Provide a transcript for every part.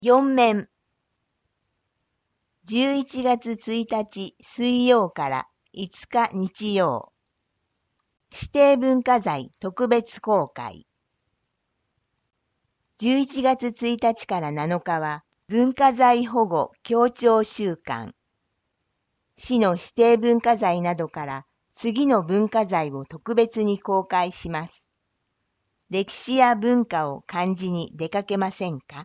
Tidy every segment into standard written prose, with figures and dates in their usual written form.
4面。11月1日水曜から5日日曜。指定文化財特別公開。11月1日から7日は文化財保護協調週間。市の指定文化財などから次の文化財を特別に公開します。歴史や文化を感じに出かけませんか？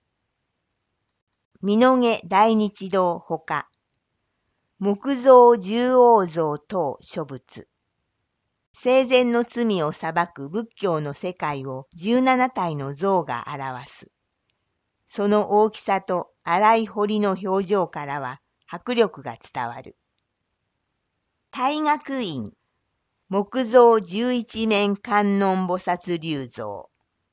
美濃毛大日堂ほか、木造十王像等諸仏。生前の罪を裁く仏教の世界を17体の像が表す。その大きさと荒い彫りの表情からは迫力が伝わる。大学院木造11面観音菩薩立像。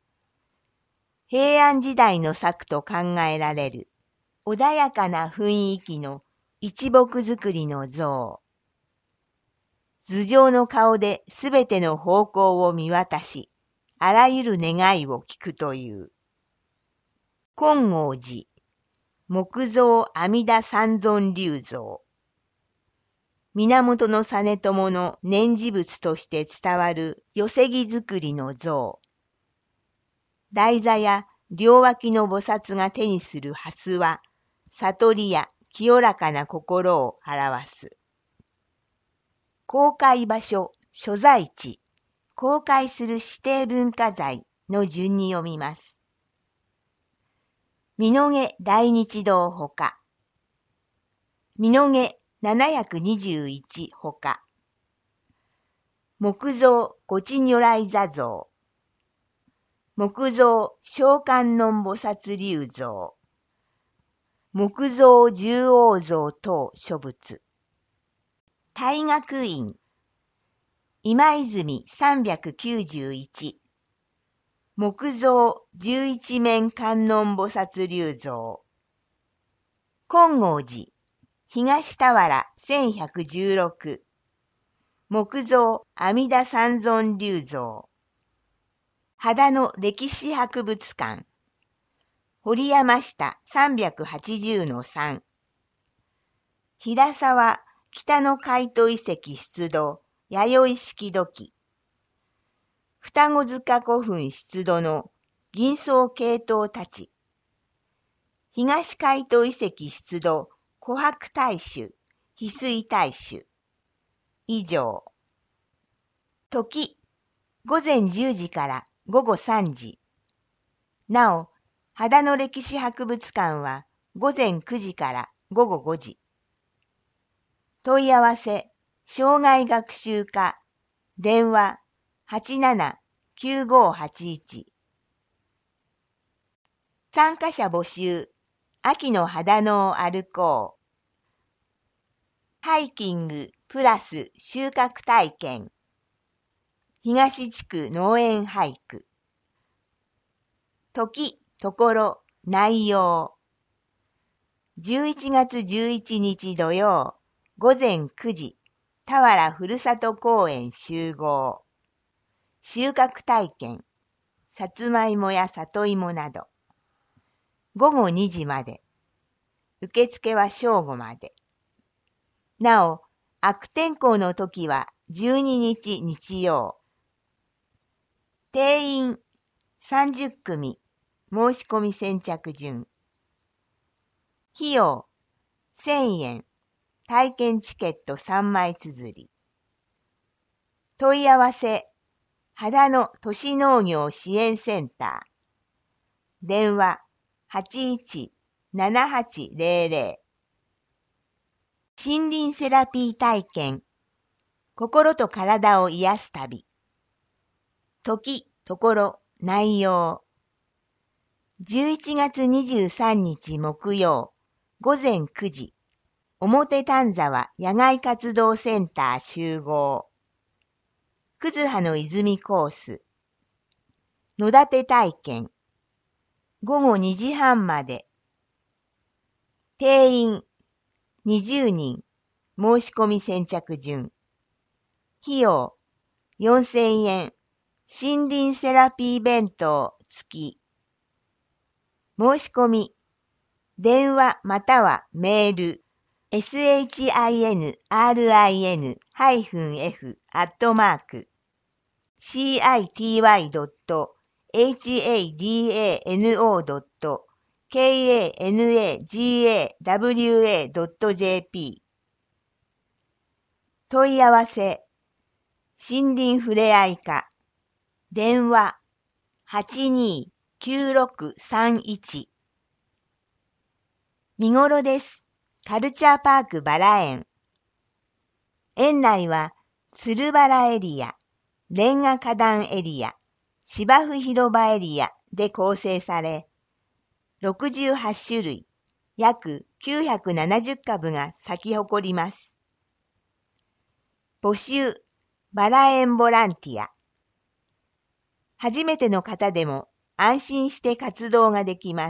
平安時代の作と考えられる穏やかな雰囲気の一木造りの像。頭上の顔ですべての方向を見渡し、あらゆる願いを聞くという。金剛寺木造阿弥陀三尊立像。源実朝の念持仏として伝わる寄木造りの像。台座や両脇の菩薩が手にする蓮は、悟りや清らかな心を表す。公開場所、所在地、公開する指定文化財の順に読みます。美濃毛大日堂ほか、美濃毛721ほか、木造御智如来座像、木造小観音菩薩立像、木造十王像等諸仏。大学院今泉391木造11面観音菩薩立像。金剛寺東田原1116木造阿弥陀三尊立像。秦野歴史博物館堀山下380-3。平沢北の海都遺跡出土弥生式土器。双子塚古墳出土の銀装系統たち。東海都遺跡出土琥珀大衆、翡翠大衆。以上。時、午前10時から午後3時。なお、秦野歴史博物館は午前9時から午後5時。問い合わせ、障害学習課、電話87-9581。参加者募集、秋の秦野を歩こう。ハイキングプラス収穫体験。東地区農園俳句。時、ところ、内容。11月11日土曜、午前9時、田原ふるさと公園集合。収穫体験、さつまいもや里芋など。午後2時まで。受付は正午まで。なお、悪天候の時は12日日曜。定員30組、申し込み先着順。費用1000円、体験チケット3枚綴り。問い合わせ、秦野都市農業支援センター。電話81-7800。森林セラピー体験。心と体を癒す旅。時、ところ、内容。11月23日木曜、午前9時、表丹沢野外活動センター集合。葛葉の泉コース。野立て体験。午後2時半まで。定員20人、申し込み先着順。費用4000円、森林セラピー弁当付き。申し込み電話またはメール、city-ith-city.hadano.kanagawa.jp 問い合わせ、森林ふれあい課、電話829631。見頃です。カルチャーパークバラ園。園内は、鶴原エリア、レンガ花壇エリア、芝生広場エリアで構成され、68種類、約970株が咲き誇ります。募集、バラ園ボランティア。初めての方でも安心して活動ができます。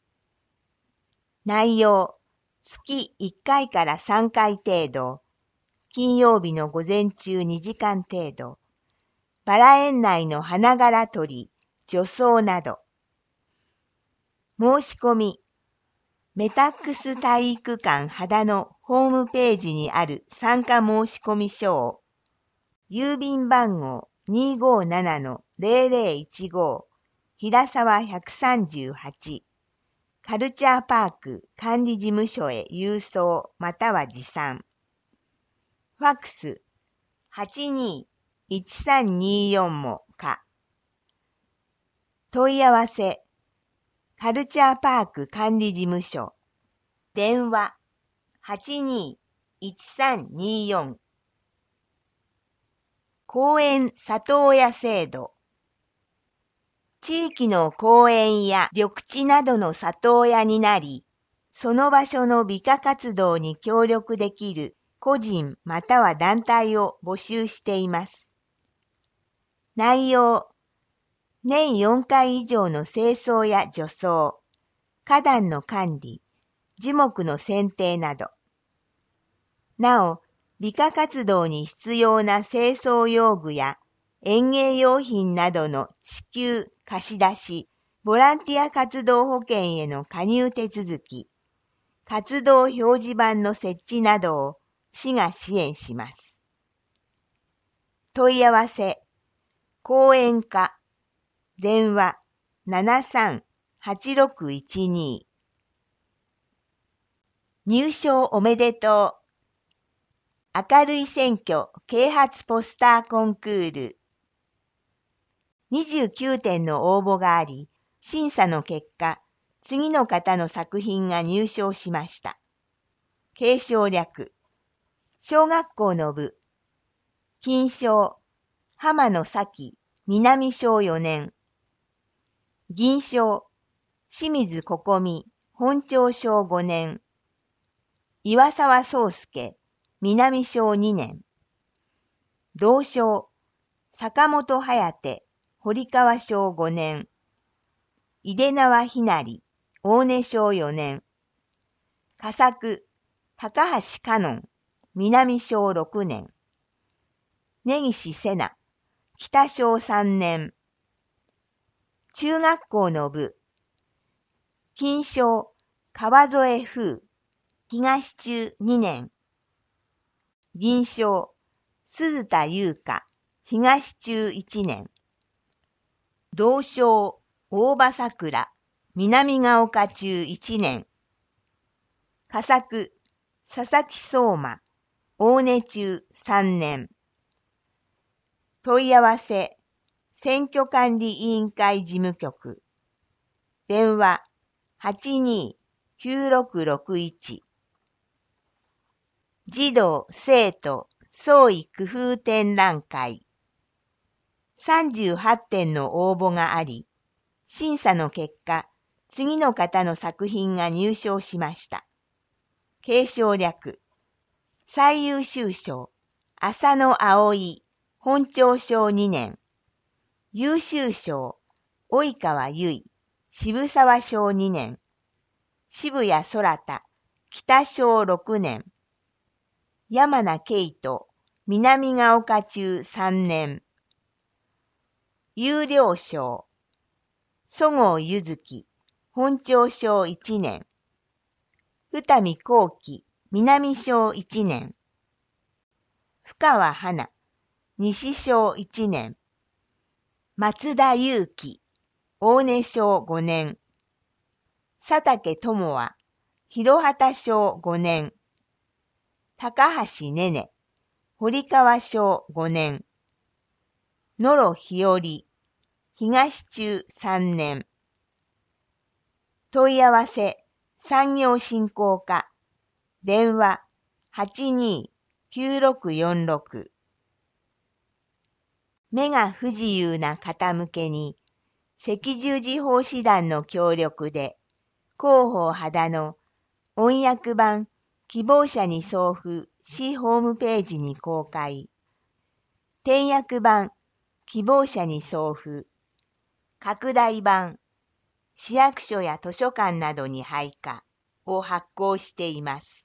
内容、月1回から3回程度、金曜日の午前中2時間程度、バラ園内の花柄取り、除草など。申し込み、メタックス体育館秦のホームページにある参加申込書を、郵便番号 257-0015 平沢138カルチャーパーク管理事務所へ郵送または持参。ファックス821324もか。問い合わせカルチャーパーク管理事務所電話821324公園里親制度地域の公園や緑地などの里親になり、その場所の美化活動に協力できる個人または団体を募集しています。内容、年4回以上の清掃や除草、花壇の管理、樹木の剪定など。なお、美化活動に必要な清掃用具や園芸用品などの支給、貸し出し、ボランティア活動保険への加入手続き、活動表示板の設置などを市が支援します。問い合わせ、講演課、電話738612入賞おめでとう。明るい選挙啓発ポスターコンクール。29点の応募があり、審査の結果、次の方の作品が入賞しました。継承略。小学校の部。金賞。浜野咲、南小4年。銀賞。清水心美、本町小5年。岩沢宗介、南小2年。銅賞。坂本颯、堀川小5年。井出縄ひなり、大根小4年。佳作、高橋香音、南小6年。根岸瀬名、北小3年。中学校の部。金賞、川添風、東中2年。銀賞、鈴田優香、東中1年。銅賞、大場桜、南ヶ丘中1年。佳作、佐々木相馬、大根中3年。問い合わせ、選挙管理委員会事務局。電話829661。児童生徒創意工夫展覧会。38点の応募があり、審査の結果、次の方の作品が入賞しました。継承略。最優秀賞、浅野葵、本町小2年。優秀賞、及川由衣、渋沢小2年。渋谷空太、北小6年。山名圭人、南ヶ丘中3年。優良賞、十河ゆずき、本町小1年。 二見幸喜、南小1年。深川花、西小1年。松田祐樹、大根小5年。佐竹智は、広畑小5年。高橋ねね、堀川小5年。野呂日和、東中3年。問い合わせ、産業振興課。電話、82-9646。目が不自由な方向けに、赤十字奉仕団の協力で、広報秦の音訳版希望者に送付市ホームページに公開。点訳版希望者に送付。拡大版市役所や図書館などに配下を発行しています。